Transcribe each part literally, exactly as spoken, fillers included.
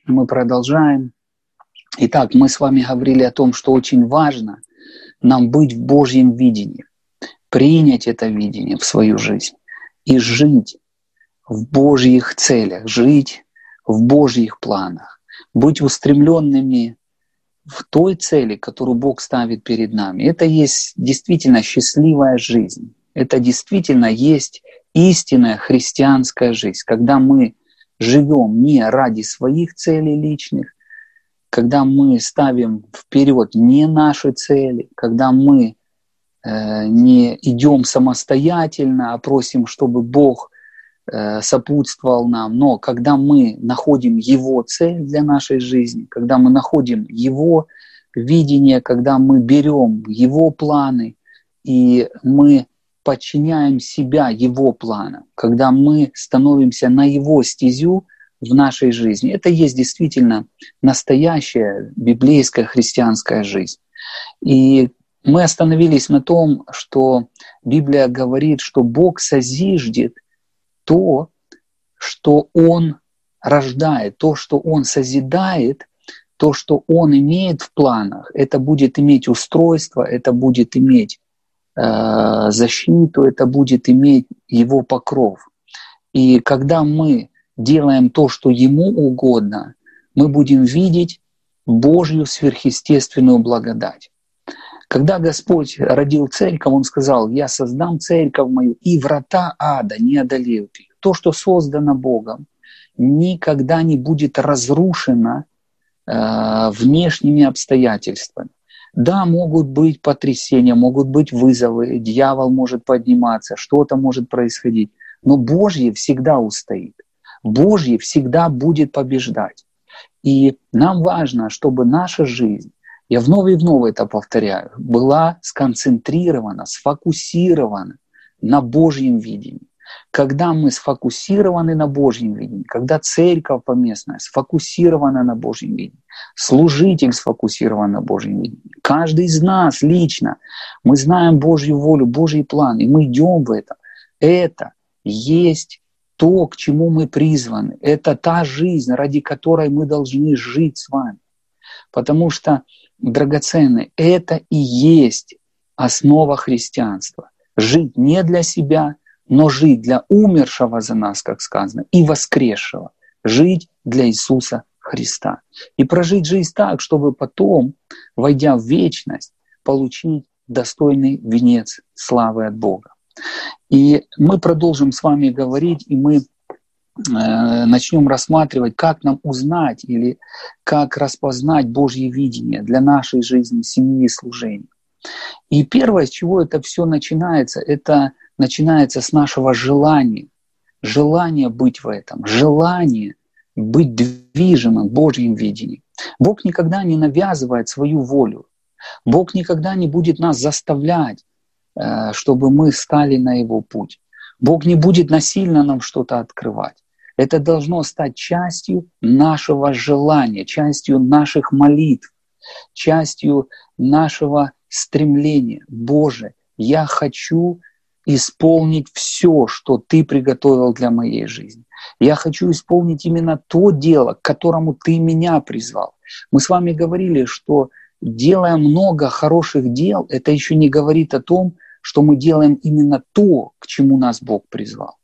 Мы продолжаем. Итак, мы с вами говорили о том, что очень важно нам быть в Божьем видении, принять это видение в свою жизнь и жить в Божьих целях, жить в Божьих планах, быть устремленными в той цели, которую Бог ставит перед нами. Это есть действительно счастливая жизнь. Это действительно есть истинная христианская жизнь, когда мы живем не ради своих целей личных, когда мы ставим вперед не наши цели, когда мы э, не идем самостоятельно, а просим, чтобы Бог э, сопутствовал нам, но когда мы находим Его цель для нашей жизни, когда мы находим Его видение, когда мы берем Его планы и мы подчиняем себя Его планам, когда мы становимся на Его стезю в нашей жизни. Это есть действительно настоящая библейская христианская жизнь. И мы остановились на том, что Библия говорит, что Бог созиждет то, что Он рождает, то, что Он созидает, то, что Он имеет в планах. Это будет иметь устройство, это будет иметь э, защиту, это будет иметь Его покров. И когда мы делаем то, что Ему угодно, мы будем видеть Божью сверхъестественную благодать. Когда Господь родил церковь, Он сказал: «Я создам церковь мою, и врата ада не одолеют ее». То, что создано Богом, никогда не будет разрушено э, внешними обстоятельствами. Да, могут быть потрясения, могут быть вызовы, дьявол может подниматься, что-то может происходить, но Божье всегда устоит. Божье всегда будет побеждать. И нам важно, чтобы наша жизнь, я вновь и вновь это повторяю, была сконцентрирована, сфокусирована на Божьем видении. Когда мы сфокусированы на Божьем видении, когда церковь поместная сфокусирована на Божьем видении, служитель сфокусирован на Божьем видении, каждый из нас лично, мы знаем Божью волю, Божий план, и мы идем в это. Это есть то, к чему мы призваны. Это та жизнь, ради которой мы должны жить с вами. Потому что, драгоценные, это и есть основа христианства. Жить не для себя, но жить для умершего за нас, как сказано, и воскресшего. Жить для Иисуса Христа. И прожить жизнь так, чтобы потом, войдя в вечность, получить достойный венец славы от Бога. И мы продолжим с вами говорить, и мы э, начнем рассматривать, как нам узнать или как распознать Божье видение для нашей жизни, семьи и служения. И первое, с чего это все начинается, это начинается с нашего желания. Желание быть в этом, желание быть движимым Божьим видением. Бог никогда не навязывает свою волю. Бог никогда не будет нас заставлять, чтобы мы стали на Его путь. Бог не будет насильно нам что-то открывать. Это должно стать частью нашего желания, частью наших молитв, частью нашего стремления. Боже, я хочу исполнить все, что Ты приготовил для моей жизни. Я хочу исполнить именно то дело, к которому Ты меня призвал. Мы с вами говорили, что делая много хороших дел, это еще не говорит о том, что мы делаем именно то, к чему нас Бог призвал.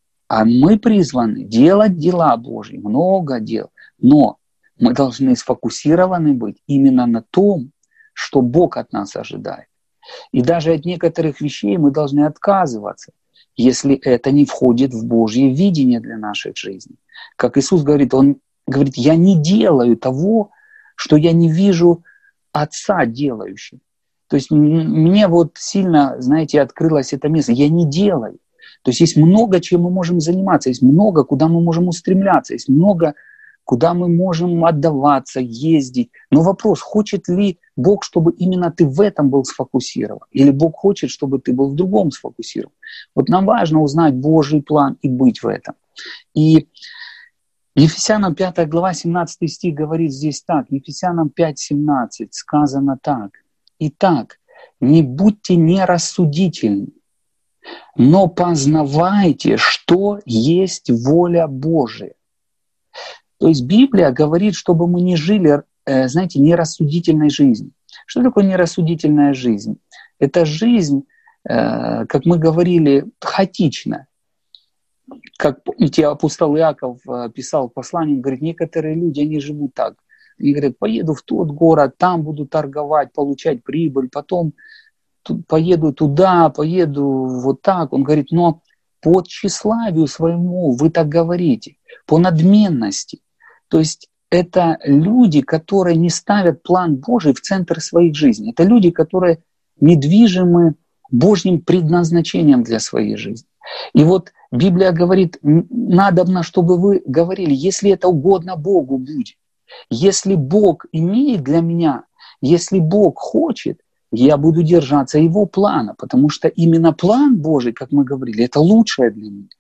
А мы призваны делать дела Божьи, много дел, но мы должны сфокусированы быть именно на том, что Бог от нас ожидает. И даже от некоторых вещей мы должны отказываться, если это не входит в Божье видение для нашей жизни. Как Иисус говорит, Он говорит: «Я не делаю того, что я не вижу Отца делающим». То есть мне вот сильно, знаете, открылось это место. Я не делаю. То есть есть много, чем мы можем заниматься, есть много, куда мы можем устремляться, есть много, куда мы можем отдаваться, ездить. Но вопрос, хочет ли Бог, чтобы именно ты в этом был сфокусирован? Или Бог хочет, чтобы ты был в другом сфокусирован? Вот нам важно узнать Божий план и быть в этом. И Ефесянам пятая глава, семнадцатый стих говорит здесь так. Ефесянам пять семнадцать сказано так. «Итак, не будьте нерассудительны, но познавайте, что есть воля Божия». То есть Библия говорит, чтобы мы не жили, знаете, нерассудительной жизнью. Что такое нерассудительная жизнь? Это жизнь, как мы говорили, хаотичная. Как, помните, апостол Иаков писал в послании, говорит, некоторые люди, они живут так. Они говорят, поеду в тот город, там буду торговать, получать прибыль, потом поеду туда, поеду вот так. Он говорит, но по тщеславию своему вы так говорите, по надменности. То есть это люди, которые не ставят план Божий в центр своих жизней. Это люди, которые недвижимы Божьим предназначением для своей жизни. И вот Библия говорит, надобно, чтобы вы говорили, если это угодно Богу будет. Если Бог имеет для меня, если Бог хочет, я буду держаться Его плана, потому что именно план Божий, как мы говорили, это лучшее для меня.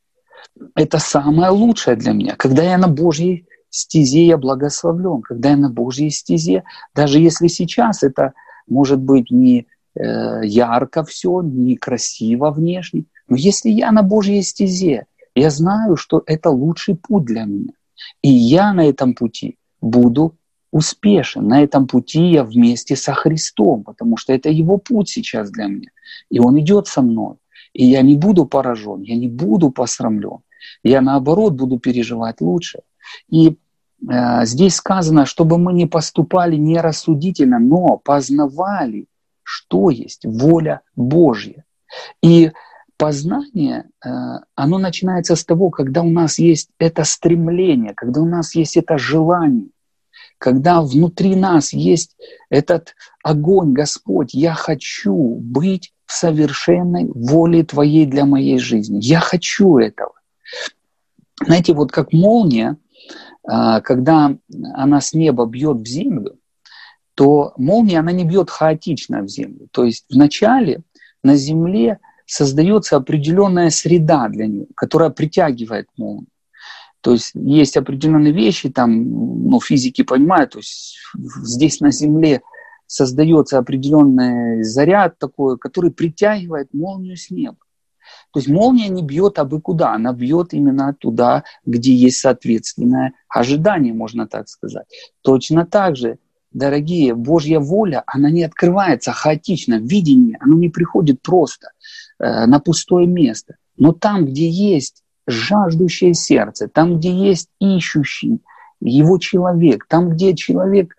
Это самое лучшее для меня. Когда я на Божьей стезе, я благословлен. Когда я на Божьей стезе, даже если сейчас это может быть не э, ярко все, не красиво внешне, но если я на Божьей стезе, я знаю, что это лучший путь для меня. И я на этом пути буду успешен. На этом пути я вместе со Христом, потому что это Его путь сейчас для меня. И Он идет со мной. И я не буду поражен, я не буду посрамлен. Я, наоборот, буду переживать лучше. И э, здесь сказано, чтобы мы не поступали нерассудительно, но познавали, что есть воля Божья. И познание, э, оно начинается с того, когда у нас есть это стремление, когда у нас есть это желание, когда внутри нас есть этот огонь, Господь, я хочу быть в совершенной воле Твоей для моей жизни. Я хочу этого. Знаете, вот как молния, когда она с неба бьет в землю, то молния, она не бьет хаотично в землю. То есть вначале на земле создается определенная среда для нее, которая притягивает молнию. То есть есть определенные вещи, там, ну, физики понимают, то есть здесь на Земле создается определенный заряд такой, который притягивает молнию с неба. То есть молния не бьет абы куда, она бьет именно туда, где есть соответственное ожидание, можно так сказать. Точно так же, дорогие, Божья воля, она не открывается хаотично, видение, оно не приходит просто э, на пустое место. Но там, где есть жаждущее сердце, там, где есть ищущий его человек, там, где человек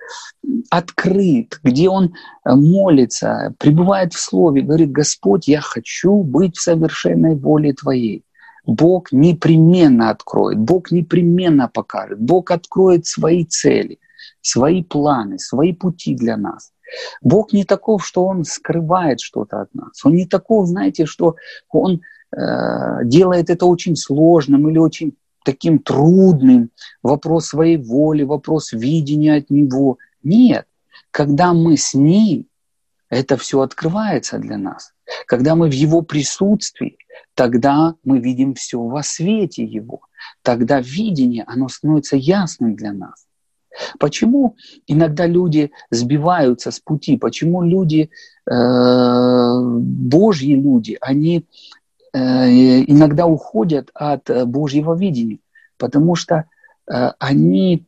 открыт, где он молится, пребывает в Слове, говорит, Господь, я хочу быть в совершенной воле Твоей. Бог непременно откроет, Бог непременно покажет, Бог откроет свои цели, свои планы, свои пути для нас. Бог не таков, что Он скрывает что-то от нас. Он не таков, знаете, что Он делает это очень сложным или очень таким трудным, вопрос своей воли, вопрос видения от Него. Нет, когда мы с Ним, это все открывается для нас. Когда мы в Его присутствии, тогда мы видим все во свете Его. Тогда видение, оно становится ясным для нас. Почему иногда люди сбиваются с пути? Почему люди, э, Божьи люди, они иногда уходят от Божьего видения, потому что они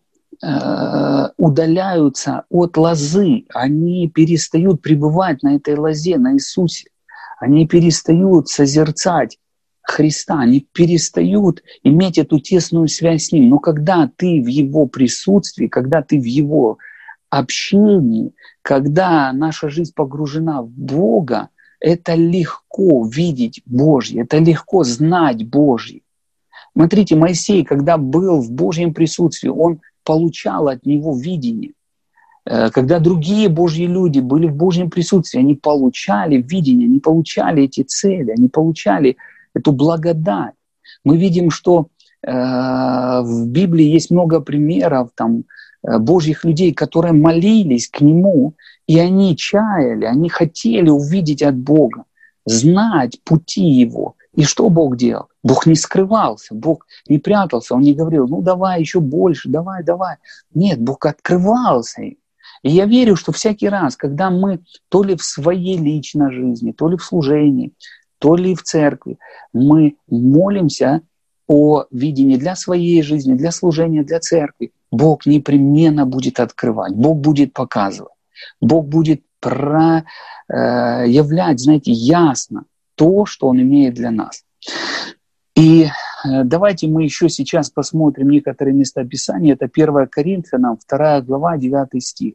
удаляются от лозы, они перестают пребывать на этой лозе, на Иисусе, они перестают созерцать Христа, они перестают иметь эту тесную связь с Ним. Но когда ты в Его присутствии, когда ты в Его общении, когда наша жизнь погружена в Бога, это легко видеть Божье, это легко знать Божье. Смотрите, Моисей, когда был в Божьем присутствии, он получал от него видение. Когда другие Божьи люди были в Божьем присутствии, они получали видение, они получали эти цели, они получали эту благодать. Мы видим, что э, в Библии есть много примеров там, Божьих людей, которые молились к Нему, и они чаяли, они хотели увидеть от Бога, знать пути Его. И что Бог делал? Бог не скрывался, Бог не прятался, Он не говорил, ну давай еще больше, давай, давай. Нет, Бог открывался им. И я верю, что всякий раз, когда мы то ли в своей личной жизни, то ли в служении, то ли в церкви, мы молимся о видении для своей жизни, для служения, для церкви, Бог непременно будет открывать, Бог будет показывать, Бог будет проявлять, знаете, ясно то, что Он имеет для нас. И давайте мы еще сейчас посмотрим некоторые места Писания. Это первое Коринфянам, вторая глава, девятый стих.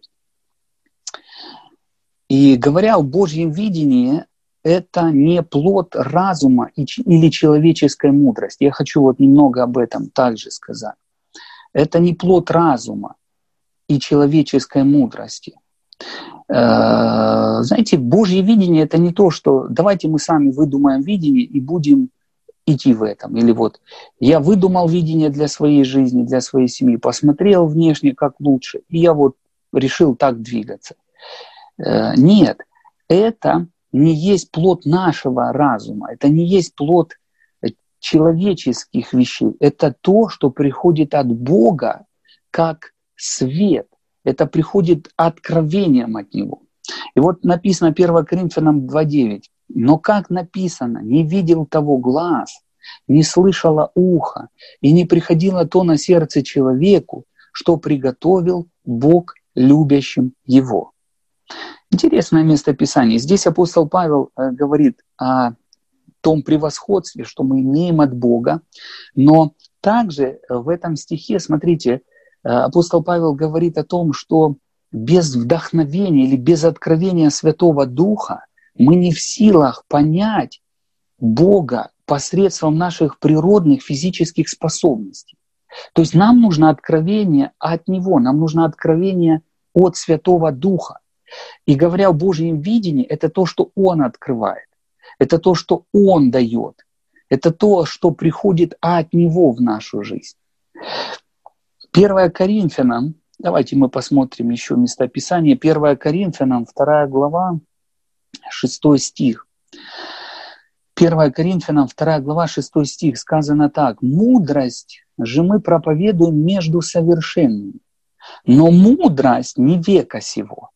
И говоря о Божьем видении, это не плод разума или человеческой мудрости. Я хочу вот немного об этом также сказать. Это не плод разума и человеческой мудрости. Знаете, Божье видение — это не то, что давайте мы сами выдумаем видение и будем идти в этом. Или вот я выдумал видение для своей жизни, для своей семьи, посмотрел внешне как лучше, и я вот решил так двигаться. Нет, это не есть плод нашего разума, это не есть плод человеческих вещей. Это то, что приходит от Бога как свет. Это приходит откровением от Него. И вот написано первое Коринфянам два девять. Но как написано, не видел того глаз, не слышало ухо, и не приходило то на сердце человеку, что приготовил Бог любящим Его. Интересное местописание. Здесь апостол Павел говорит о том превосходстве, что мы имеем от Бога, но также в этом стихе, смотрите, апостол Павел говорит о том, что без вдохновения или без откровения Святого Духа мы не в силах понять Бога посредством наших природных физических способностей. То есть нам нужно откровение от Него, нам нужно откровение от Святого Духа. И говоря о Божьем видении, это то, что Он открывает, это то, что Он дает, это то, что приходит от Него в нашу жизнь. первое Коринфянам, давайте мы посмотрим еще местописание, первое Коринфянам, вторая глава, шестой стих. первое Коринфянам, вторая глава, шестой стих, сказано так. «Мудрость же мы проповедуем между совершенными, но мудрость не века сего,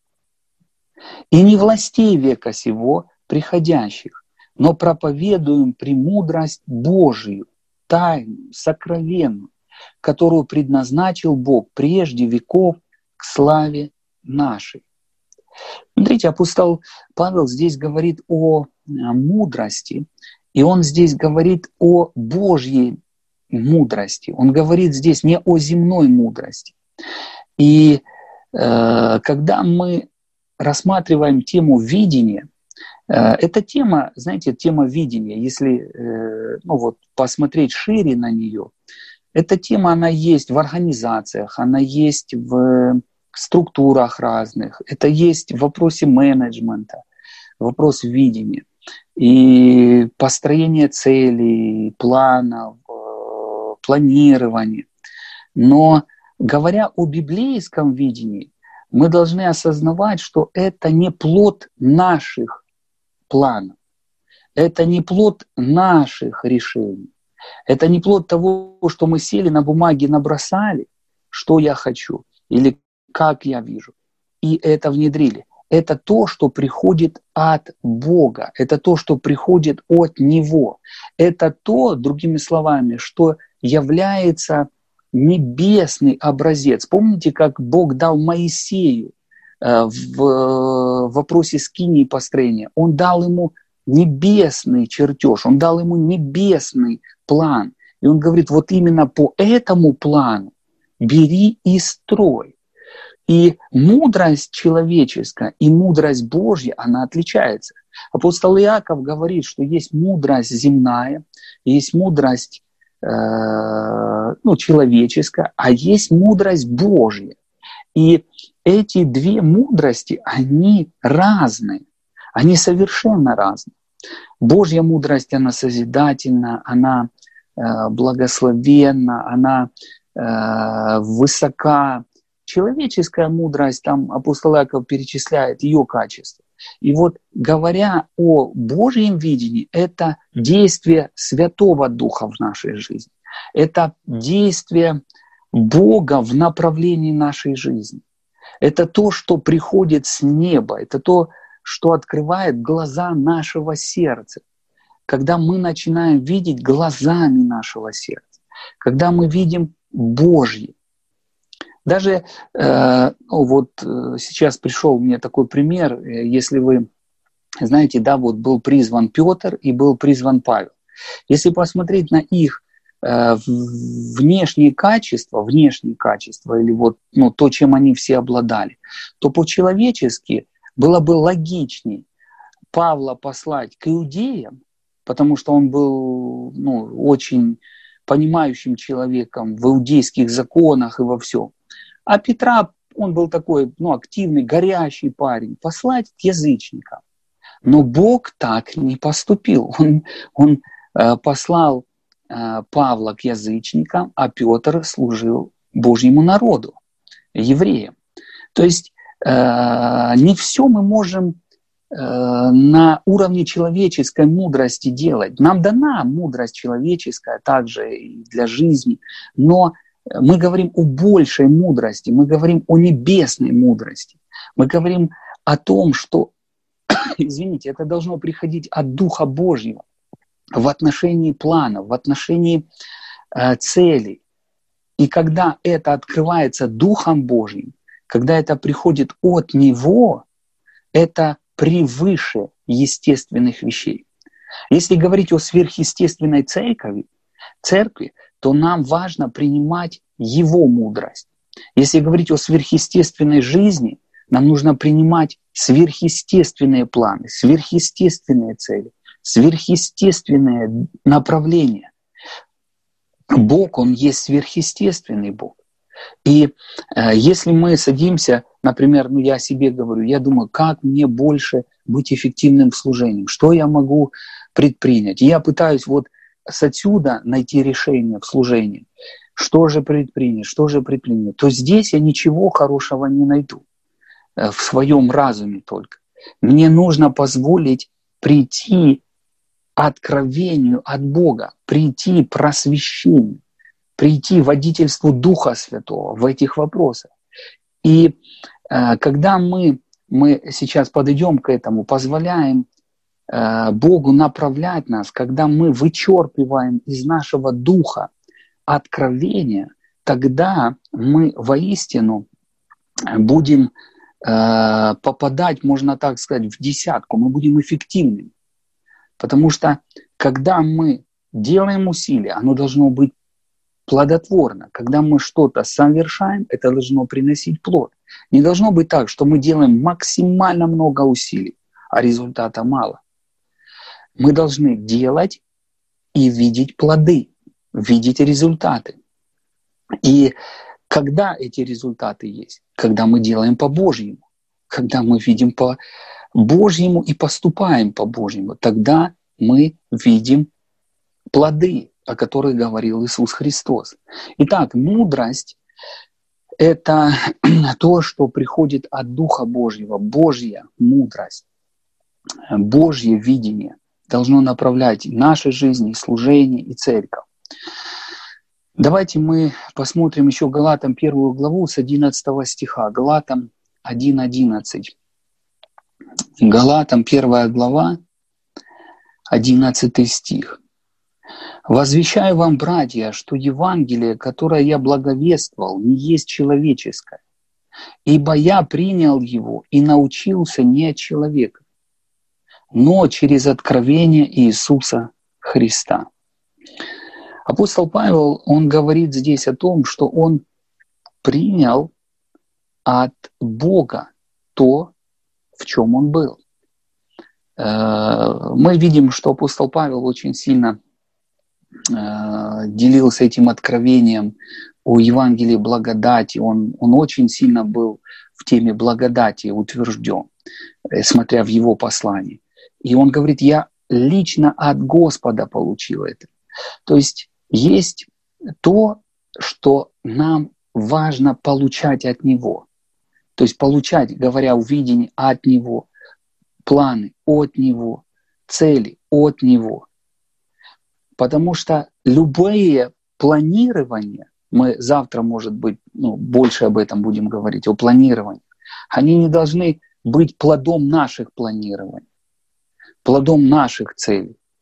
и не властей века сего приходящих, но проповедуем премудрость Божию, тайную, сокровенную, которую предназначил Бог прежде веков к славе нашей». Смотрите, апостол Павел здесь говорит о мудрости, и он здесь говорит о Божьей мудрости. Он говорит здесь не о земной мудрости. И э, когда мы рассматриваем тему видения, э, эта тема, знаете, тема видения, если э, ну вот, посмотреть шире на нее, эта тема, она есть в организациях, она есть в структурах разных, это есть в вопросе менеджмента, вопрос видения и построение целей, планов, планирования. Но говоря о библейском видении, мы должны осознавать, что это не плод наших планов, это не плод наших решений, это не плод того, что мы сели на бумаге, набросали, что я хочу или как я вижу, и это внедрили. Это то, что приходит от Бога, это то, что приходит от Него. Это то, другими словами, что является небесный образец. Помните, как Бог дал Моисею в вопросе скинии построения? Он дал ему небесный чертеж, он дал ему небесный план. И он говорит, вот именно по этому плану бери и строй. И мудрость человеческая и мудрость Божья, она отличается. Апостол Иаков говорит, что есть мудрость земная, есть мудрость э, ну, человеческая, а есть мудрость Божья. И эти две мудрости, они разные, они совершенно разные. Божья мудрость, она созидательна, она э, благословенна, она э, высока. Человеческая мудрость, там апостол Иаков перечисляет ее качества. И вот говоря о Божьем видении, это действие Святого Духа в нашей жизни. Это действие Бога в направлении нашей жизни. Это то, что приходит с неба. Это то, что открывает глаза нашего сердца. когда мы начинаем видеть глазами нашего сердца, когда мы видим Божье. Даже э, ну, вот э, сейчас пришел мне такой пример, э, если вы знаете, да, вот был призван Петр и был призван Павел. Если посмотреть на их э, внешние качества, внешние качества или вот ну, то, чем они все обладали, то по-человечески было бы логичней Павла послать к иудеям, потому что он был ну, очень понимающим человеком в иудейских законах и во всем. А Петра, он был такой ну, активный, горящий парень, послать к язычникам. Но Бог так не поступил. Он, он э, послал э, Павла к язычникам, а Петр служил Божьему народу, евреям. То есть э, не все мы можем э, на уровне человеческой мудрости делать. Нам дана мудрость человеческая также и для жизни, но мы говорим о большей мудрости, мы говорим о небесной мудрости. Мы говорим о том, что извините, это должно приходить от Духа Божьего в отношении планов, в отношении э, целей. И когда это открывается Духом Божьим, когда это приходит от Него, это превыше естественных вещей. Если говорить о сверхъестественной церкви, церкви, то нам важно принимать Его мудрость. Если говорить о сверхъестественной жизни, нам нужно принимать сверхъестественные планы, сверхъестественные цели, сверхъестественные направления. Бог, Он есть сверхъестественный Бог. И э, если мы садимся, например, ну я о себе говорю, я думаю, как мне больше быть эффективным в служении, что я могу предпринять. И я пытаюсь вот с отсюда найти решение в служении. Что же предпринять, что же предпринять. То здесь я ничего хорошего не найду. В своем разуме только. Мне нужно позволить прийти откровению от Бога, прийти просвещению, прийти водительству Духа Святого в этих вопросах. И э, когда мы, мы сейчас подойдем к этому, позволяем э, Богу направлять нас, когда мы вычерпываем из нашего духа откровения, тогда мы воистину будем попадать, можно так сказать, в десятку, мы будем эффективными. Потому что, когда мы делаем усилия, оно должно быть плодотворно. Когда мы что-то совершаем, это должно приносить плод. Не должно быть так, что мы делаем максимально много усилий, а результата мало. Мы должны делать и видеть плоды, видеть результаты. И когда эти результаты есть? Когда мы делаем по-божьему, когда мы видим по-божьему и поступаем по-божьему, тогда мы видим плоды, о которых говорил Иисус Христос. Итак, мудрость — это то, что приходит от Духа Божьего, Божья мудрость, Божье видение должно направлять наши жизни, служение и церковь. Давайте мы посмотрим еще Галатам первую главу с одиннадцатого стиха. Галатам один одиннадцать. Галатам первая глава, одиннадцатый стих. «Возвещаю вам, братья, что Евангелие, которое я благовествовал, не есть человеческое, ибо я принял его и научился не от человека, но через откровение Иисуса Христа». Апостол Павел, он говорит здесь о том, что он принял от Бога то, в чем он был. Мы видим, что апостол Павел очень сильно делился этим откровением о Евангелии благодати. Он, он очень сильно был в теме благодати утвержден, смотря в его послании. И он говорит, я лично от Господа получил это. То есть есть то, что нам важно получать от Него. То есть получать, говоря о видении, от Него, планы от Него, цели от Него. Потому что любые планирования, мы завтра, может быть, ну, больше об этом будем говорить, о планировании, они не должны быть плодом наших планирований, плодом наших целей.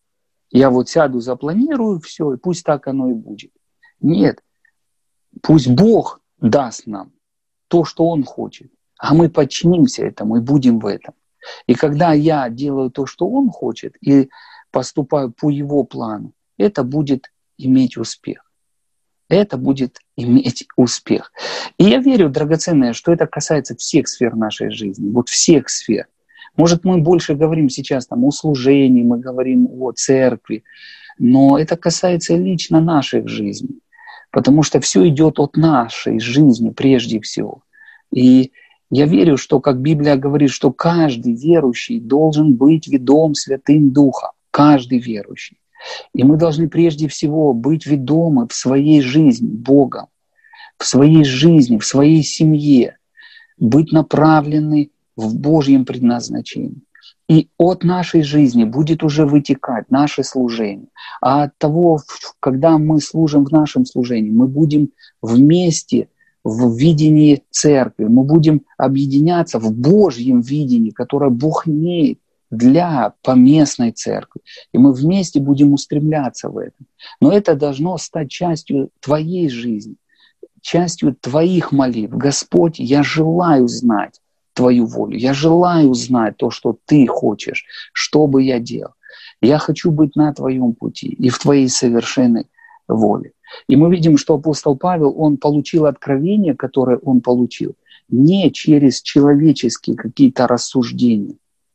Я вот сяду, запланирую все, и пусть так оно и будет. Нет, пусть Бог даст нам то, что Он хочет, а мы подчинимся этому и будем в этом. И когда я делаю то, что Он хочет, и поступаю по Его плану, это будет иметь успех. Это будет иметь успех. И я верю, драгоценное, что это касается всех сфер нашей жизни, вот всех сфер. Может, мы больше говорим сейчас там, о служении, мы говорим о церкви, но это касается лично наших жизней, потому что все идет от нашей жизни прежде всего. И я верю, что, как Библия говорит, что каждый верующий должен быть ведом Святым Духом, каждый верующий. И мы должны прежде всего быть ведомы в своей жизни Богом, в своей жизни, в своей семье, быть направлены в Божьем предназначении. И от нашей жизни будет уже вытекать наше служение. А от того, когда мы служим в нашем служении, мы будем вместе в видении церкви, мы будем объединяться в Божьем видении, которое Бог имеет для поместной церкви. И мы вместе будем устремляться в этом. Но это должно стать частью твоей жизни, частью твоих молитв. Господь, я желаю знать Твою волю. Я желаю знать то, что Ты хочешь, что бы я делал. Я хочу быть на Твоем пути и в Твоей совершенной воле. И мы видим, что апостол Павел, он получил откровение, которое он получил, не через человеческие какие-то рассуждения,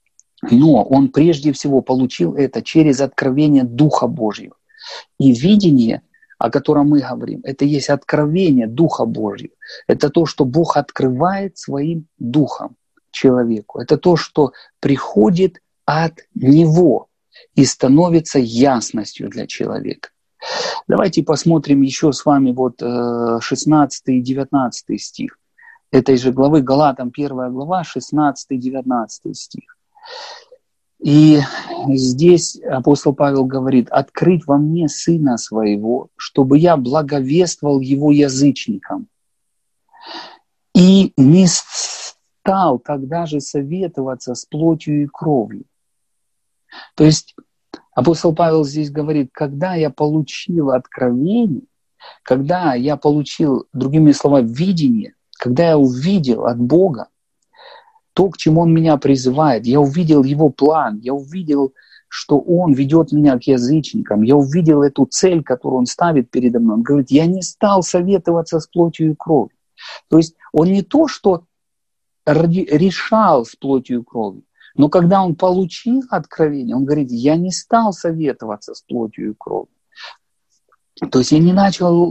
но он прежде всего получил это через откровение Духа Божьего. И видение, о котором мы говорим, это есть откровение Духа Божьего. Это то, что Бог открывает своим Духом человеку. Это то, что приходит от Него и становится ясностью для человека. Давайте посмотрим еще с вами вот шестнадцатый и девятнадцатый стих этой же главы, Галатам первая глава, шестнадцатый и девятнадцатый стих. И здесь апостол Павел говорит: «Открыть во мне Сына Своего, чтобы я благовествовал Его язычникам, и не стал тогда же советоваться с плотью и кровью». То есть апостол Павел здесь говорит: когда я получил откровение, когда я получил, другими словами, видение, когда я увидел от Бога то, к чему Он меня призывает, я увидел Его план, я увидел, что Он ведет меня к язычникам, я увидел эту цель, которую Он ставит передо мной. Он говорит: я не стал советоваться с плотью и кровью. То есть Он не то, что решал с плотью и кровью, но когда Он получил откровение, Он говорит: я не стал советоваться с плотью и кровью. То есть я не начал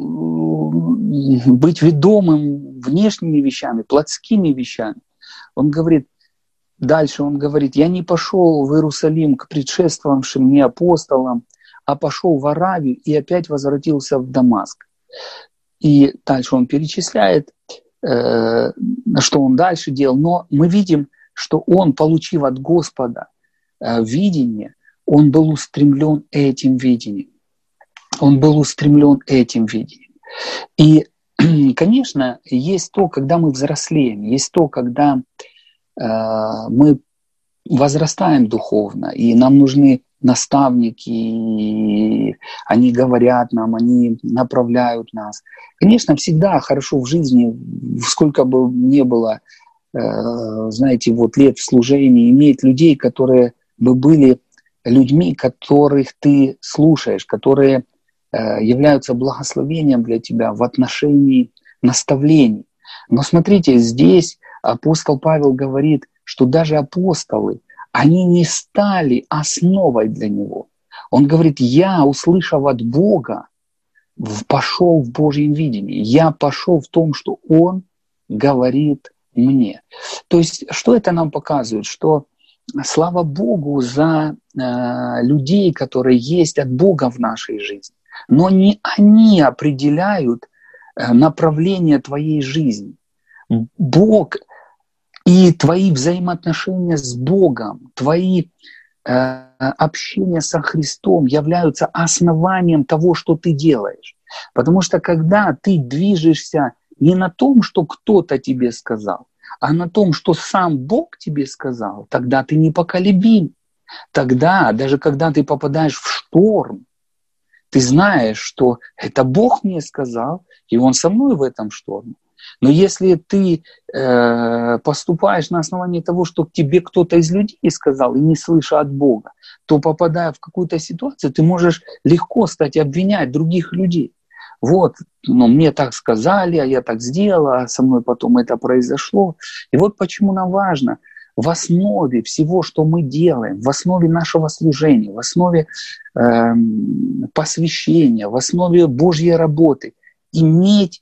быть ведомым внешними вещами, плотскими вещами. Он говорит, дальше он говорит: я не пошел в Иерусалим к предшествовавшим мне апостолам, а пошел в Аравию и опять возвратился в Дамаск. И дальше он перечисляет, э, что он дальше делал. Но мы видим, что он, получив от Господа э, видение, он был устремлен этим видением. Он был устремлен этим видением. И, конечно, есть то, когда мы взрослеем, есть то, когда э, мы возрастаем духовно, и нам нужны наставники, и они говорят нам, они направляют нас. Конечно, всегда хорошо в жизни, сколько бы ни было, э, знаете, вот лет в служении, иметь людей, которые бы были людьми, которых ты слушаешь, которые являются благословением для тебя в отношении наставлений. Но смотрите, здесь апостол Павел говорит, что даже апостолы, они не стали основой для него. Он говорит: я, услышав от Бога, пошел в Божьем видении. Я пошел в том, что Он говорит мне. То есть, что это нам показывает? Что слава Богу за э, людей, которые есть от Бога в нашей жизни. Но не они определяют направление твоей жизни. Бог и твои взаимоотношения с Богом, твои э, общения со Христом являются основанием того, что ты делаешь. Потому что когда ты движешься не на том, что кто-то тебе сказал, а на том, что сам Бог тебе сказал, тогда ты непоколебим. Тогда, даже когда ты попадаешь в шторм, ты знаешь, что это Бог мне сказал, и Он со мной в этом шторме. Но если ты э, поступаешь на основании того, что тебе кто-то из людей сказал, и не слыша от Бога, то, попадая в какую-то ситуацию, ты можешь легко стать обвинять других людей. Вот, ну, мне так сказали, а я так сделала, а со мной потом это произошло. И вот почему нам важно в основе всего, что мы делаем, в основе нашего служения, в основе э, посвящения, в основе Божьей работы иметь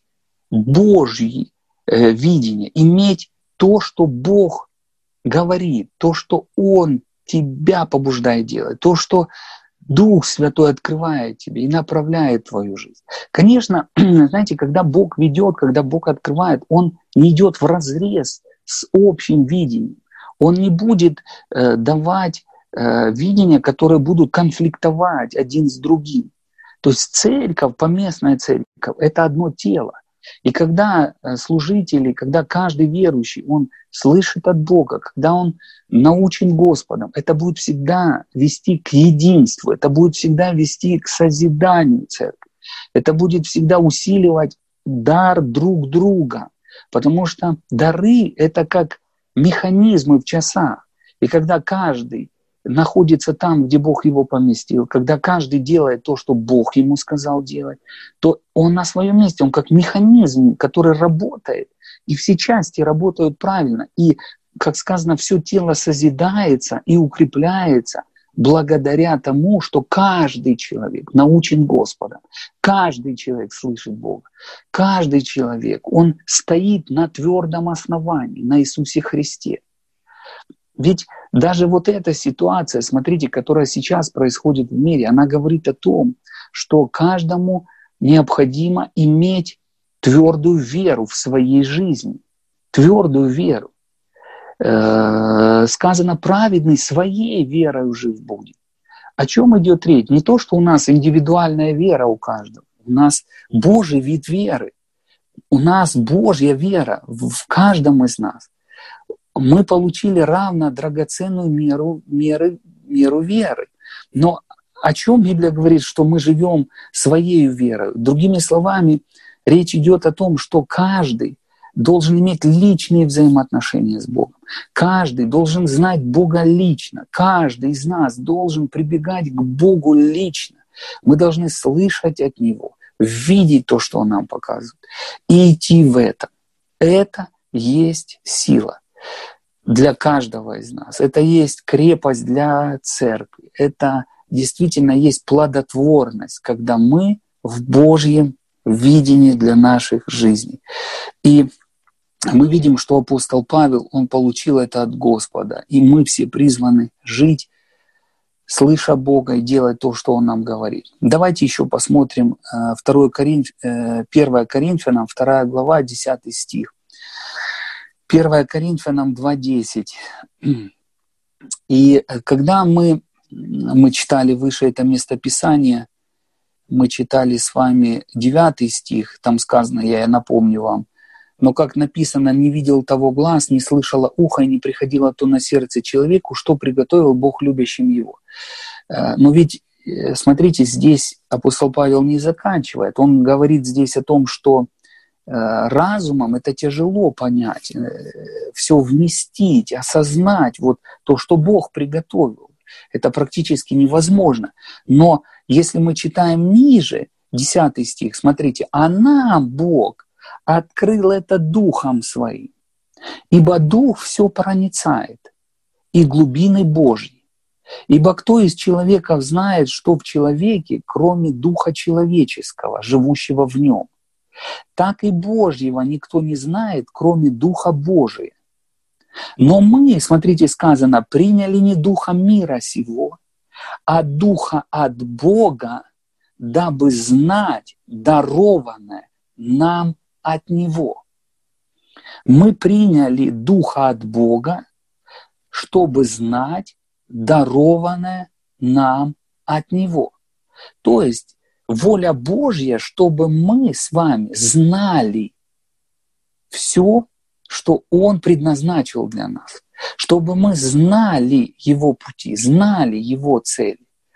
Божье э, видение, иметь то, что Бог говорит, то, что Он тебя побуждает делать, то, что Дух Святой открывает тебе и направляет твою жизнь. Конечно, знаете, когда Бог ведет, когда Бог открывает, Он не идет вразрез с общим видением. Он не будет э, давать э, видения, которые будут конфликтовать один с другим. То есть церковь, поместная церковь, это одно тело. И когда служители, когда каждый верующий, он слышит от Бога, когда он научен Господом, это будет всегда вести к единству, это будет всегда вести к созиданию церкви, это будет всегда усиливать дар друг друга, потому что дары — это как механизмы в часах. И когда каждый находится там, где Бог его поместил, когда каждый делает то, что Бог ему сказал делать, то он на своем месте, он как механизм, который работает, и все части работают правильно. И, как сказано, все тело созидается и укрепляется благодаря тому, что каждый человек научен Господом, каждый человек слышит Бога, каждый человек, он стоит на твердом основании, на Иисусе Христе. Ведь даже вот эта ситуация, смотрите, которая сейчас происходит в мире, она говорит о том, что каждому необходимо иметь твердую веру в своей жизни, твердую веру. Э-э- сказано, праведный своей верой жив будет. О чем идет речь? Не то, что у нас индивидуальная вера у каждого, у нас Божий вид веры, у нас Божья вера в каждом из нас. Мы получили равно драгоценную меру, меры, меру веры. Но о чем Библия говорит, что мы живем своей верой? Другими словами, речь идет о том, что каждый должен иметь личные взаимоотношения с Богом. Каждый должен знать Бога лично. Каждый из нас должен прибегать к Богу лично. Мы должны слышать от Него, видеть то, что Он нам показывает, и идти в это. Это есть сила для каждого из нас. Это есть крепость для церкви. Это действительно есть плодотворность, когда мы в Божьем видении для наших жизней. И мы видим, что апостол Павел, он получил это от Господа. И мы все призваны жить, слыша Бога, и делать то, что Он нам говорит. Давайте еще посмотрим первое Коринфянам, вторая глава, десятый стих. первое Коринфянам два десять. И когда мы, мы читали выше это местописание, мы читали с вами девятый стих, там сказано, я напомню вам, но как написано, не видел того глаз, не слышало ухо, и не приходило то на сердце человеку, что приготовил Бог любящим его. Но ведь, смотрите, здесь апостол Павел не заканчивает, он говорит здесь о том, что разумом это тяжело понять, все вместить, осознать вот то, что Бог приготовил. Это практически невозможно. Но если мы читаем ниже, десятый стих, смотрите, а нам Бог открыл это Духом Своим, ибо Дух все проницает, и глубины Божьи. Ибо кто из человеков знает, что в человеке, кроме Духа человеческого, живущего в нем? Так и Божьего никто не знает, кроме Духа Божия. Но мы, смотрите, сказано, приняли не Духа мира сего, а Духа от Бога, дабы знать дарованное нам от Него. Мы приняли Духа от Бога, чтобы знать дарованное нам от Него. То есть воля Божья, чтобы мы с вами знали все, что Он предназначил для нас, чтобы мы знали Его пути, знали Его цели.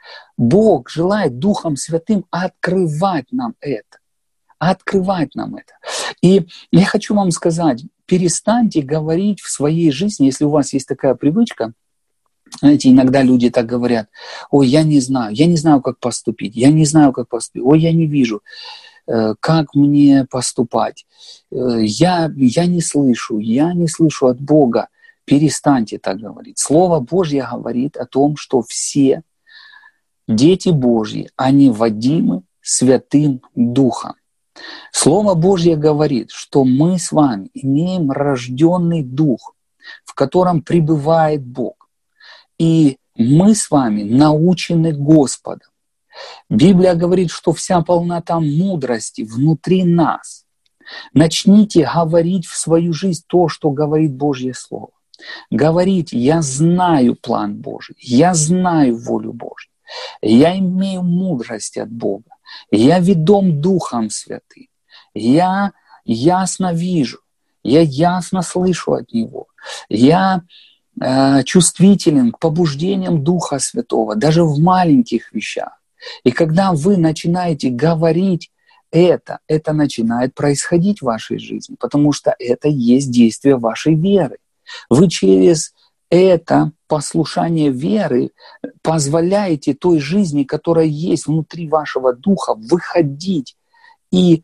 Бог желает Духом Святым открывать нам это. Открывать нам это. И я хочу вам сказать, перестаньте говорить в своей жизни, если у вас есть такая привычка, знаете, иногда люди так говорят: ой, я не знаю, я не знаю, как поступить, я не знаю, как поступить, ой, я не вижу, как мне поступать, я, я не слышу, я не слышу от Бога. Перестаньте так говорить. Слово Божье говорит о том, что все дети Божьи, они водимы Святым Духом. Слово Божье говорит, что мы с вами имеем рожденный Дух, в котором пребывает Бог. И мы с вами научены Господом. Библия говорит, что вся полнота мудрости внутри нас. Начните говорить в свою жизнь то, что говорит Божье Слово. Говорите: я знаю план Божий, я знаю волю Божью, я имею мудрость от Бога, я ведом Духом Святым, я ясно вижу, я ясно слышу от Него, я э, чувствителен к побуждениям Духа Святого, даже в маленьких вещах. И когда вы начинаете говорить это, это начинает происходить в вашей жизни, потому что это есть действие вашей веры. Вы через это послушание веры позволяете той жизни, которая есть внутри вашего духа, выходить и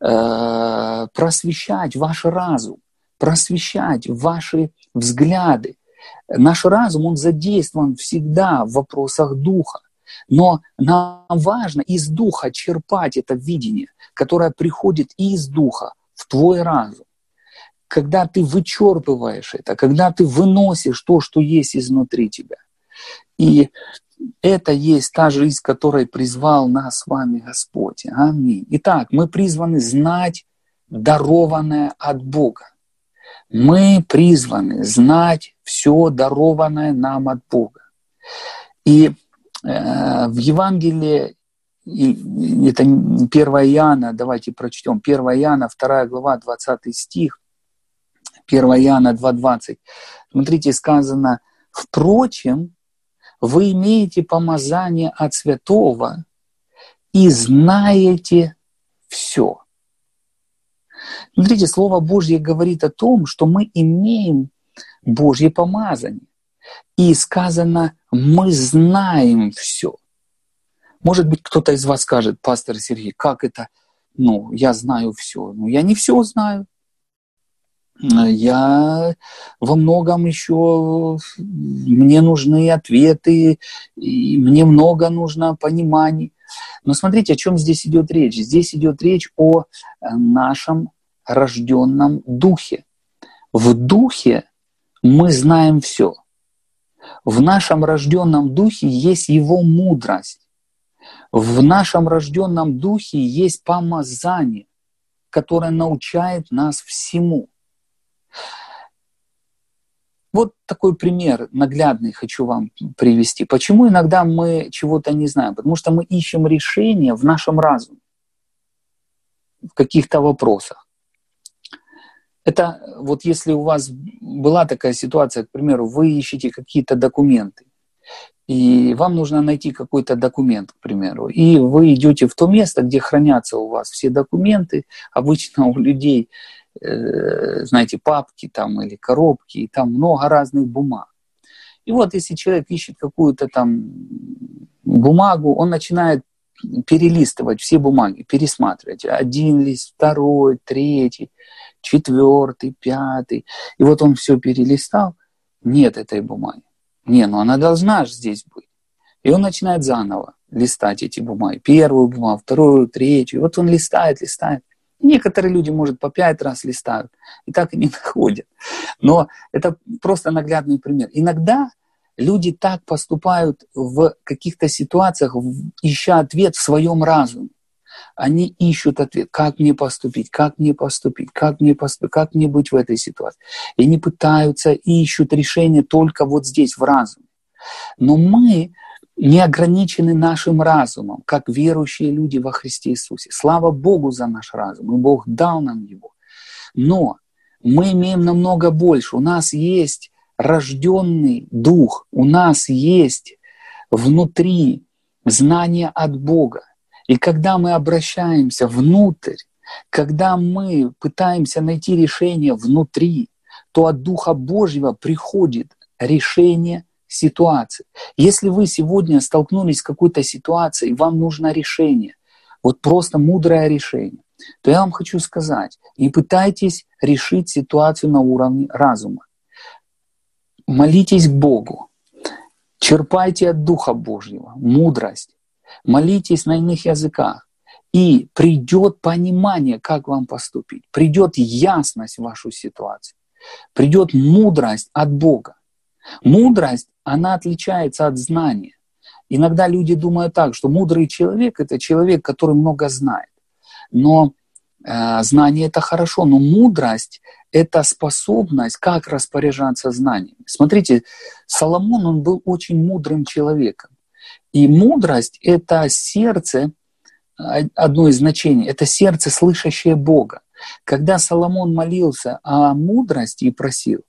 э, просвещать ваш разум, просвещать ваши взгляды. Наш разум, он задействован всегда в вопросах духа. Но нам важно из духа черпать это видение, которое приходит из духа в твой разум. Когда ты вычерпываешь это, когда ты выносишь то, что есть изнутри тебя. И это есть та жизнь, которой призвал нас с вами Господь. Аминь. Итак, мы призваны знать дарованное от Бога. Мы призваны знать все дарованное нам от Бога. И э, в Евангелии, это первое Иоанна, давайте прочтем, первое Иоанна, вторая глава, двадцатый стих, первое Иоанна два двадцать. Смотрите, сказано: «Впрочем, вы имеете помазание от святого и знаете все». Смотрите, Слово Божье говорит о том, что мы имеем Божье помазание. И сказано: мы знаем все. Может быть, кто-то из вас скажет: пастор Сергей, как это? Ну, я знаю все. Ну, я не все знаю. Я во многом еще, мне нужны ответы, и мне много нужно пониманий. Но смотрите, о чем здесь идет речь. Здесь идет речь о нашем рожденном духе. В духе мы знаем все. В нашем рожденном духе есть его мудрость. В нашем рожденном духе есть помазание, которое научает нас всему. Вот такой пример наглядный хочу вам привести. Почему иногда мы чего-то не знаем? Потому что мы ищем решение в нашем разуме, в каких-то вопросах. Это вот если у вас была такая ситуация, к примеру, вы ищете какие-то документы, и вам нужно найти какой-то документ, к примеру, и вы идете в то место, где хранятся у вас все документы. Обычно у людей, знаете, папки там или коробки, и там много разных бумаг. И вот если человек ищет какую-то там бумагу, он начинает перелистывать все бумаги, пересматривать. Один лист, второй, третий, четвертый, пятый. И вот он все перелистал, нет этой бумаги. Не, ну она должна же здесь быть. И он начинает заново листать эти бумаги. Первую бумагу, вторую, третью. И вот он листает, листает. Некоторые люди, может, по пять раз листают, и так и не находят. Но это просто наглядный пример. Иногда люди так поступают в каких-то ситуациях, ища ответ в своем разуме. Они ищут ответ, как мне поступить, как мне поступить, как мне поступить, как мне быть в этой ситуации. И они пытаются и ищут решение только вот здесь, в разуме. Но мы не ограничены нашим разумом, как верующие люди во Христе Иисусе. Слава Богу за наш разум, и Бог дал нам его. Но мы имеем намного больше. У нас есть рожденный дух, у нас есть внутри знание от Бога. И когда мы обращаемся внутрь, когда мы пытаемся найти решение внутри, то от Духа Божьего приходит решение ситуации. Если вы сегодня столкнулись с какой-то ситуацией, и вам нужно решение, вот просто мудрое решение, то я вам хочу сказать, не пытайтесь решить ситуацию на уровне разума. Молитесь к Богу, черпайте от Духа Божьего мудрость, молитесь на иных языках, и придет понимание, как вам поступить, придет ясность в вашу ситуацию, придет мудрость от Бога. Мудрость, она отличается от знания. Иногда люди думают так, что мудрый человек — это человек, который много знает. Но э, знание — это хорошо, но мудрость — это способность, как распоряжаться знаниями. Смотрите, Соломон, он был очень мудрым человеком. И мудрость — это сердце, одно из значений, это сердце, слышащее Бога. Когда Соломон молился о мудрости и просил,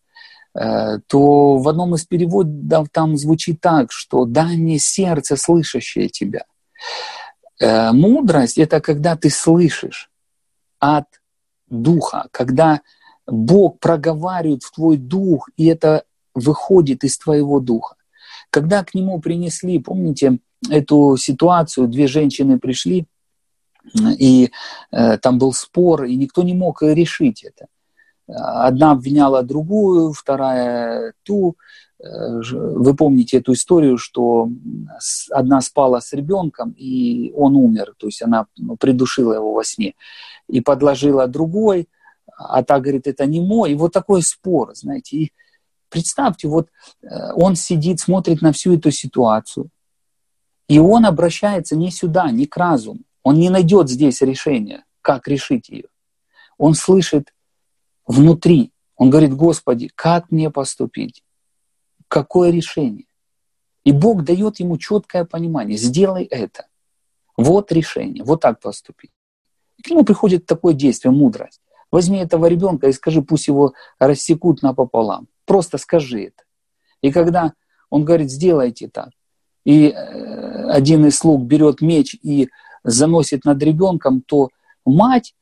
то в одном из переводов там звучит так, что «дай мне сердце, слышащее тебя». Мудрость — это когда ты слышишь от Духа, когда Бог проговаривает в твой дух, и это выходит из твоего духа. Когда к нему принесли, помните эту ситуацию, две женщины пришли, и э, там был спор, и никто не мог решить это. Одна обвиняла другую, вторая ту. Вы помните эту историю, что одна спала с ребенком, и он умер, то есть она придушила его во сне, и подложила другой, а та говорит, это не мой. И вот такой спор, знаете. И представьте, вот он сидит, смотрит на всю эту ситуацию, и он обращается не сюда, не к разуму. Он не найдет здесь решения, как решить ее. Он слышит внутри. Он говорит, Господи, как мне поступить? Какое решение? И Бог дает ему четкое понимание. Сделай это. Вот решение. Вот так поступить. И к нему приходит такое действие, мудрость. Возьми этого ребенка и скажи, пусть его рассекут напополам. Просто скажи это. И когда он говорит, сделайте так, и один из слуг берет меч и заносит над ребенком, то мать,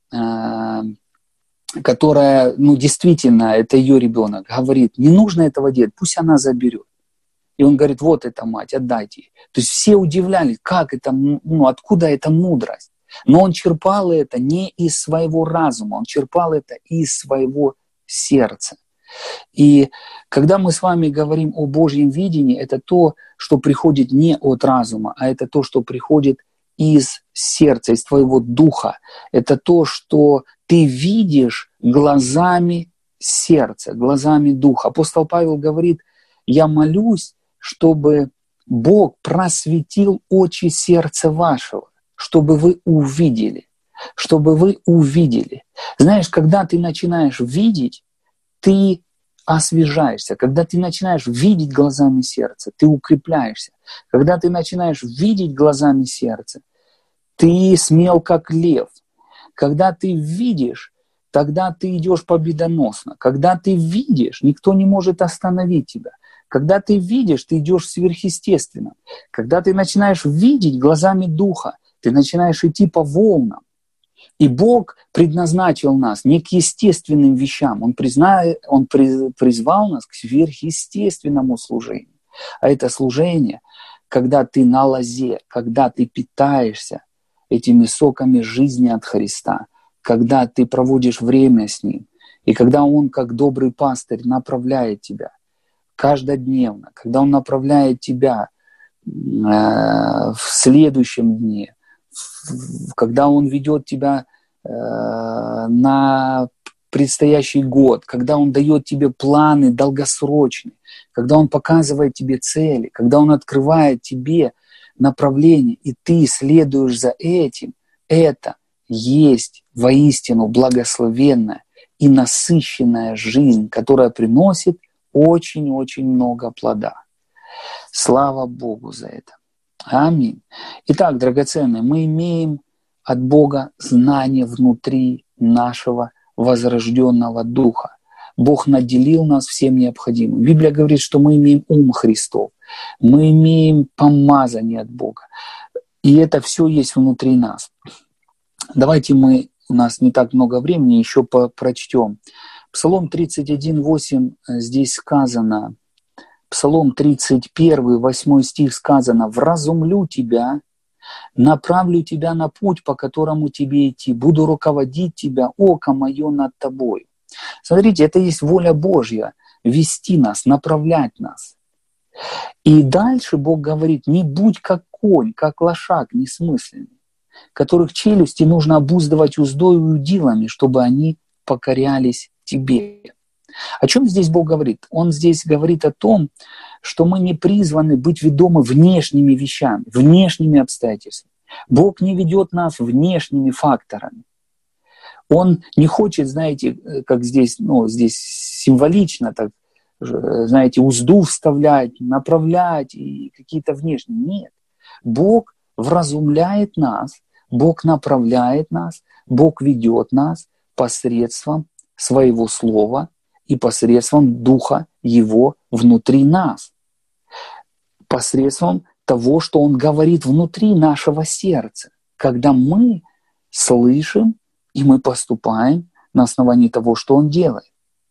которая, ну, действительно, это ее ребенок, говорит, не нужно этого делать, пусть она заберет. И он говорит, вот эта мать, отдайте ей. То есть все удивлялись, как это, ну, откуда эта мудрость. Но он черпал это не из своего разума, он черпал это из своего сердца. И когда мы с вами говорим о Божьем видении, это то, что приходит не от разума, а это то, что приходит из сердца, из твоего духа. Это то, что ты видишь глазами сердца, глазами духа. Апостол Павел говорит, я молюсь, чтобы Бог просветил очи сердца вашего, чтобы вы увидели, чтобы вы увидели. Знаешь, когда ты начинаешь видеть, ты освежаешься. Когда ты начинаешь видеть глазами сердца, ты укрепляешься. Когда ты начинаешь видеть глазами сердца, ты смел, как лев. Когда ты видишь, тогда ты идешь победоносно. Когда ты видишь, никто не может остановить тебя. Когда ты видишь, ты идешь сверхъестественно. Когда ты начинаешь видеть глазами духа, ты начинаешь идти по волнам. И Бог предназначил нас не к естественным вещам. Он, призна... Он призвал нас к сверхъестественному служению. А это служение, когда ты на лозе, когда ты питаешься этими соками жизни от Христа, когда ты проводишь время с Ним, и когда Он, как добрый пастырь, направляет тебя каждодневно, когда Он направляет тебя э, в следующем дне, в, когда Он ведет тебя э, на предстоящий год, когда Он дает тебе планы долгосрочные, когда Он показывает тебе цели, когда Он открывает тебе направление, и ты следуешь за этим, это есть воистину благословенная и насыщенная жизнь, которая приносит очень-очень много плода. Слава Богу за это. Аминь. Итак, драгоценные, мы имеем от Бога знание внутри нашего возрожденного духа. Бог наделил нас всем необходимым. Библия говорит, что мы имеем ум Христов. мы имеем помазание от Бога. И это все есть внутри нас. Давайте мы, у нас не так много времени, еще прочтем. Псалом тридцать один, восемь здесь сказано, Псалом тридцать один, восьмой стих сказано: «Вразумлю тебя, направлю тебя на путь, по которому тебе идти, буду руководить тебя, око мое над тобой». Смотрите, это есть воля Божья, вести нас, направлять нас. И дальше Бог говорит: не будь как конь, как лошак несмысленный, которых челюсти нужно обуздывать уздой и удилами, чтобы они покорялись тебе. О чем здесь Бог говорит? Он здесь говорит о том, что мы не призваны быть ведомы внешними вещами, внешними обстоятельствами. Бог не ведет нас внешними факторами. Он не хочет, знаете, как здесь, ну, здесь символично, так, знаете, узду вставлять, направлять и какие-то внешние. Нет. Бог вразумляет нас, Бог направляет нас, Бог ведет нас посредством своего слова и посредством Духа Его внутри нас, посредством того, что Он говорит внутри нашего сердца, когда мы слышим и мы поступаем на основании того, что Он делает.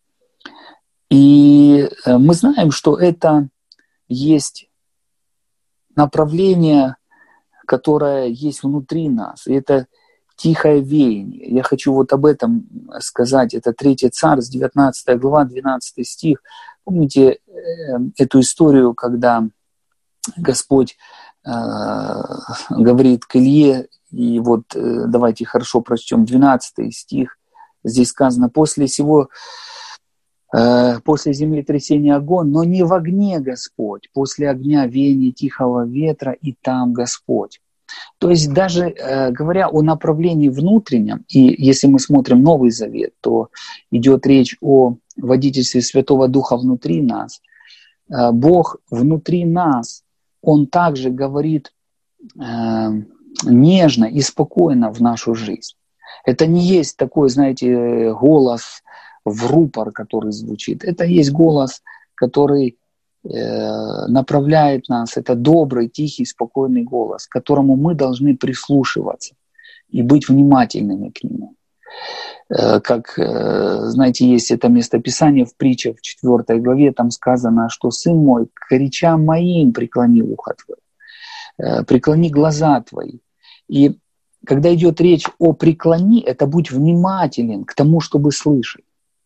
И мы знаем, что это есть направление, которое есть внутри нас, и это тихое веяние. Я хочу вот об этом сказать. Это третье Царств, девятнадцатая глава, двенадцатый стих. Помните эту историю, когда Господь э, говорит к Илье, и вот э, давайте хорошо прочтем двенадцатый стих. Здесь сказано: «После сего, э, после землетрясения огонь, но не в огне Господь, после огня веяние тихого ветра, и там Господь». То есть даже э, говоря о направлении внутреннем, и если мы смотрим Новый Завет, то идет речь о водительстве Святого Духа внутри нас. Э, Бог внутри нас, Он также говорит э, нежно и спокойно в нашу жизнь. Это не есть такой, знаете, голос в рупор, который звучит. Это есть голос, который направляет нас. Это добрый, тихий, спокойный голос, к которому мы должны прислушиваться и быть внимательными к нему. Как, знаете, есть это местописание в притчах в четвёртой главе, там сказано, что «Сын мой, к речам моим преклони ухо твое, преклони глаза твои». И когда идет речь о преклони, это будь внимателен к тому, чтобы слышать.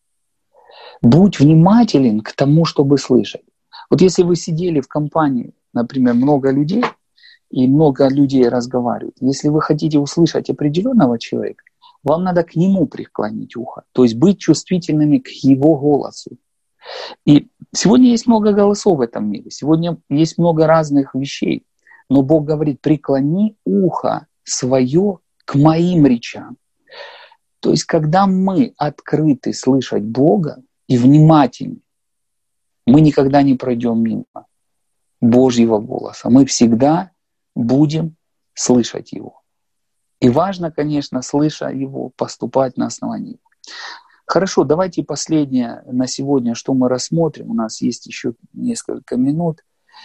Будь внимателен к тому, чтобы слышать. Вот если вы сидели в компании, например, много людей, и много людей разговаривают, если вы хотите услышать определенного человека, вам надо к нему преклонить ухо, то есть быть чувствительными к его голосу. И сегодня есть много голосов в этом мире, сегодня есть много разных вещей, но Бог говорит: преклони ухо свое к моим речам. То есть когда мы открыты слышать Бога и внимательны, мы никогда не пройдем мимо Божьего голоса. Мы всегда будем слышать Его. И важно, конечно, слыша Его, поступать на основании Его. Хорошо, давайте последнее на сегодня, что мы рассмотрим. У нас есть еще несколько минут.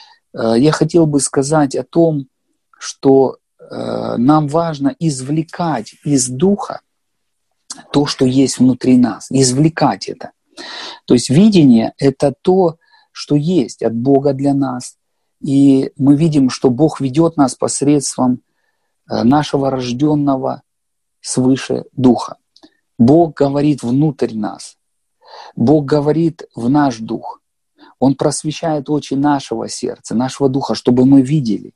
Я хотел бы сказать о том, что нам важно извлекать из Духа то, что есть внутри нас. Извлекать это. То есть видение — это то, что есть от Бога для нас. И мы видим, что Бог ведет нас посредством нашего рожденного свыше Духа. Бог говорит внутрь нас. Бог говорит в наш дух. Он просвещает очи нашего сердца, нашего духа, чтобы мы видели.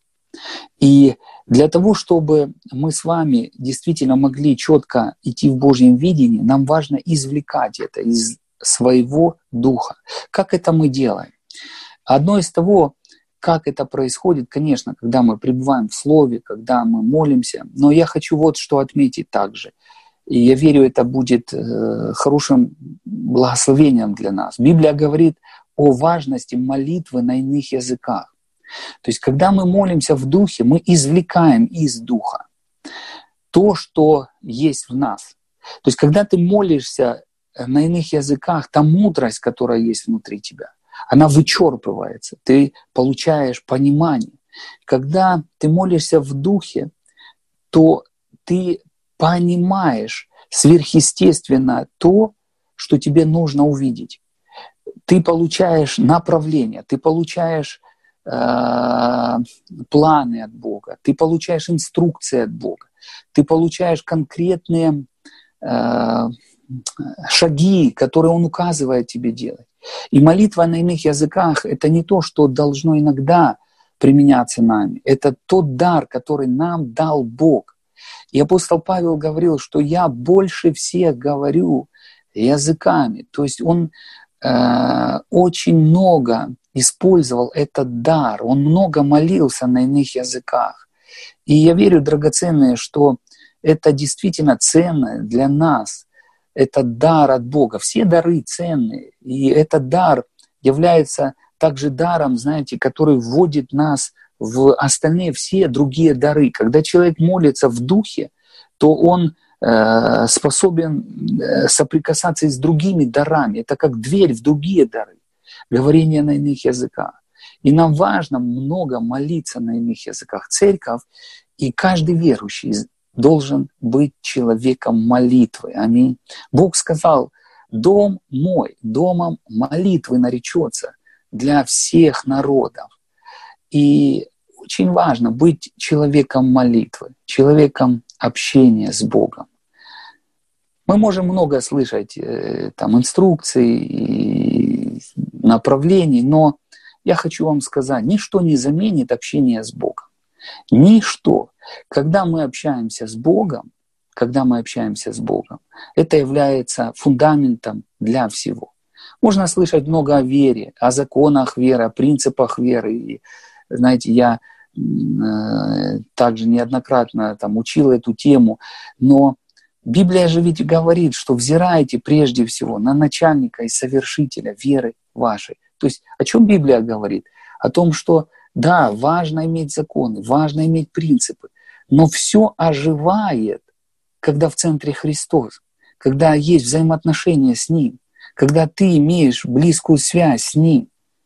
И для того, чтобы мы с вами действительно могли четко идти в Божьем видении, нам важно извлекать это из своего духа. Как это мы делаем? Одно из того, как это происходит, конечно, когда мы пребываем в Слове, когда мы молимся. Но я хочу вот что отметить также. И я верю, это будет э, хорошим благословением для нас. Библия говорит о важности молитвы на иных языках. То есть, когда мы молимся в Духе, мы извлекаем из Духа то, что есть в нас. То есть, когда ты молишься на иных языках, та мудрость, которая есть внутри тебя, она вычерпывается, ты получаешь понимание. Когда ты молишься в духе, то ты понимаешь сверхъестественно то, что тебе нужно увидеть. Ты получаешь направление, ты получаешь э, планы от Бога, ты получаешь инструкции от Бога, ты получаешь конкретные э, шаги, которые Он указывает тебе делать. И молитва на иных языках — это не то, что должно иногда применяться нами. Это тот дар, который нам дал Бог. И апостол Павел говорил, что я больше всех говорю языками. То есть он э, очень много использовал этот дар, он много молился на иных языках. И я верю, драгоценные, что это действительно ценно для нас. Это дар от Бога. Все дары ценные. И этот дар является также даром, знаете, который вводит нас в остальные все другие дары. Когда человек молится в духе, то он э, способен э, соприкасаться и с другими дарами. Это как дверь в другие дары. Говорение на иных языках. И нам важно много молиться на иных языках. Церковь и каждый верующий должен быть человеком молитвы. Аминь. Бог сказал, дом мой, домом молитвы наречется для всех народов. И очень важно быть человеком молитвы, человеком общения с Богом. Мы можем много слышать там, инструкций и направлений, но я хочу вам сказать, ничто не заменит общение с Богом. Ничто. Когда мы общаемся с Богом, когда мы общаемся с Богом, это является фундаментом для всего. Можно слышать много о вере, о законах веры, о принципах веры. И, знаете, я э, также неоднократно там, учил эту тему, но Библия же ведь говорит, что взирайте прежде всего на начальника и совершителя веры вашей. То есть о чем Библия говорит? О том, что да, важно иметь законы, важно иметь принципы, но все оживает, когда в центре Христос, когда есть взаимоотношения с Ним, когда ты имеешь близкую связь с Ним.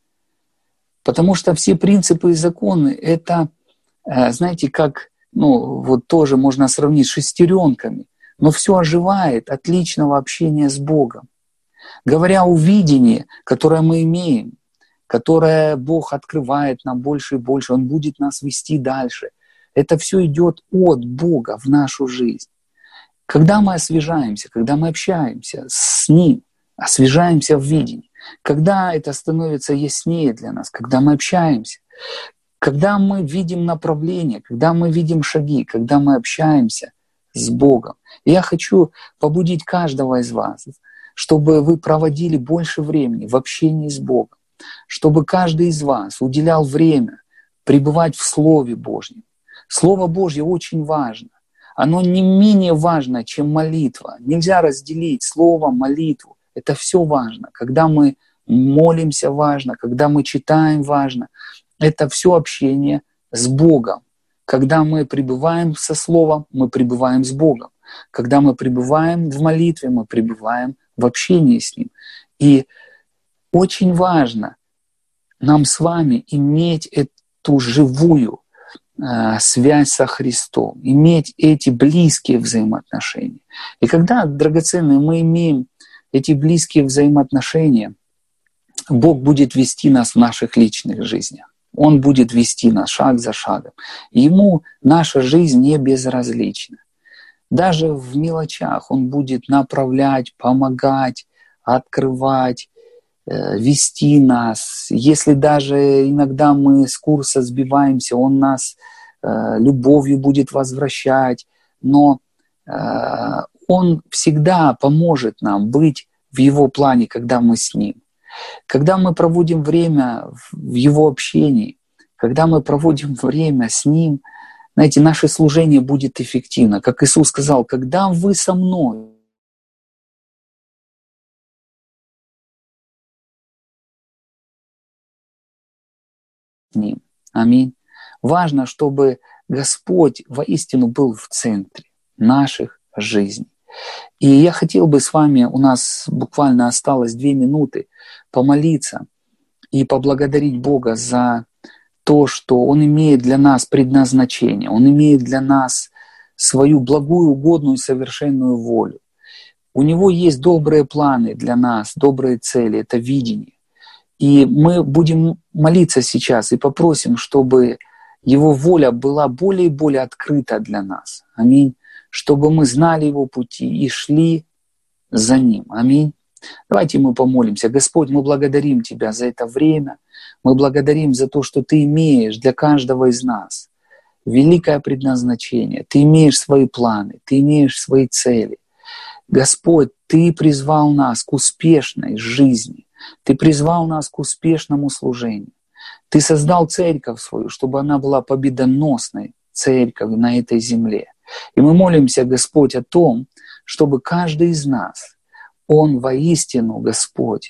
Потому что все принципы и законы — это, знаете, как, ну, вот тоже можно сравнить с шестеренками, но все оживает от личного общения с Богом. Говоря о видении, которое мы имеем, которое Бог открывает нам больше и больше, Он будет нас вести дальше. Это все идет от Бога в нашу жизнь. Когда мы освежаемся, когда мы общаемся с Ним, освежаемся в видении, когда это становится яснее для нас, когда мы общаемся, когда мы видим направление, когда мы видим шаги, когда мы общаемся с Богом. И я хочу побудить каждого из вас, чтобы вы проводили больше времени в общении с Богом, чтобы каждый из вас уделял время пребывать в Слове Божьем. Слово Божье очень важно. Оно не менее важно, чем молитва. Нельзя разделить слово, молитву. Это все важно. Когда мы молимся, важно. Когда мы читаем, важно. Это все общение с Богом. Когда мы пребываем со Словом, мы пребываем с Богом. Когда мы пребываем в молитве, мы пребываем в общении с Ним. И очень важно нам с вами иметь эту живую э, связь со Христом, иметь эти близкие взаимоотношения. И когда, драгоценные, мы имеем эти близкие взаимоотношения, Бог будет вести нас в наших личных жизнях. Он будет вести нас шаг за шагом. Ему наша жизнь не безразлична. Даже в мелочах Он будет направлять, помогать, открывать, вести нас. Если даже иногда мы с курса сбиваемся, Он нас любовью будет возвращать. Но Он всегда поможет нам быть в Его плане, когда мы с Ним. Когда мы проводим время в Его общении, когда мы проводим время с Ним, знаете, наше служение будет эффективно. Как Иисус сказал, когда вы со мной, с Ним. Аминь. Важно, чтобы Господь воистину был в центре наших жизней. И я хотел бы с вами, у нас буквально осталось две минуты, помолиться и поблагодарить Бога за то, что Он имеет для нас предназначение, Он имеет для нас свою благую, угодную и совершенную волю. У Него есть добрые планы для нас, добрые цели, это видение. И мы будем молиться сейчас и попросим, чтобы Его воля была более и более открыта для нас. Аминь. Чтобы мы знали Его пути и шли за Ним. Аминь. Давайте мы помолимся. Господь, мы благодарим Тебя за это время. Мы благодарим за то, что Ты имеешь для каждого из нас великое предназначение. Ты имеешь свои планы, Ты имеешь свои цели. Господь, Ты призвал нас к успешной жизни. Ты призвал нас к успешному служению. Ты создал церковь свою, чтобы она была победоносной церковью на этой земле. И мы молимся, Господь, о том, чтобы каждый из нас, он воистину, Господь,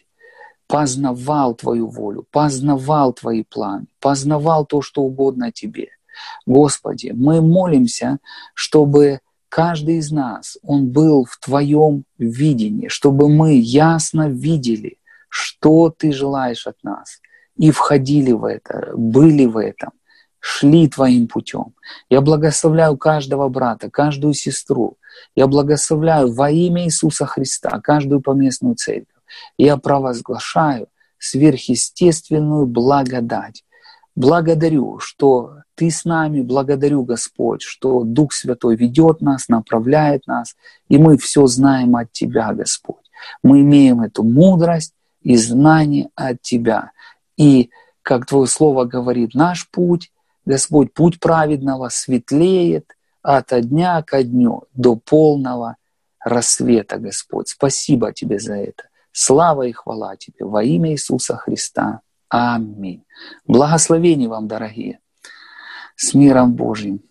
познавал Твою волю, познавал Твои планы, познавал то, что угодно Тебе. Господи, мы молимся, чтобы каждый из нас, он был в Твоем видении, чтобы мы ясно видели, что Ты желаешь от нас, и входили в это, были в этом, шли Твоим путем. Я благословляю каждого брата, каждую сестру. Я благословляю во имя Иисуса Христа каждую поместную церковь. Я провозглашаю сверхъестественную благодать. Благодарю, что Ты с нами, благодарю, Господь, что Дух Святой ведет нас, направляет нас, и мы все знаем от Тебя, Господь. Мы имеем эту мудрость и знание от Тебя. И, как Твое Слово говорит, наш путь, Господь, путь праведного светлеет ото дня ко дню до полного рассвета, Господь. Спасибо Тебе за это. Слава и хвала Тебе во имя Иисуса Христа. Аминь. Благословений вам, дорогие. С миром Божьим.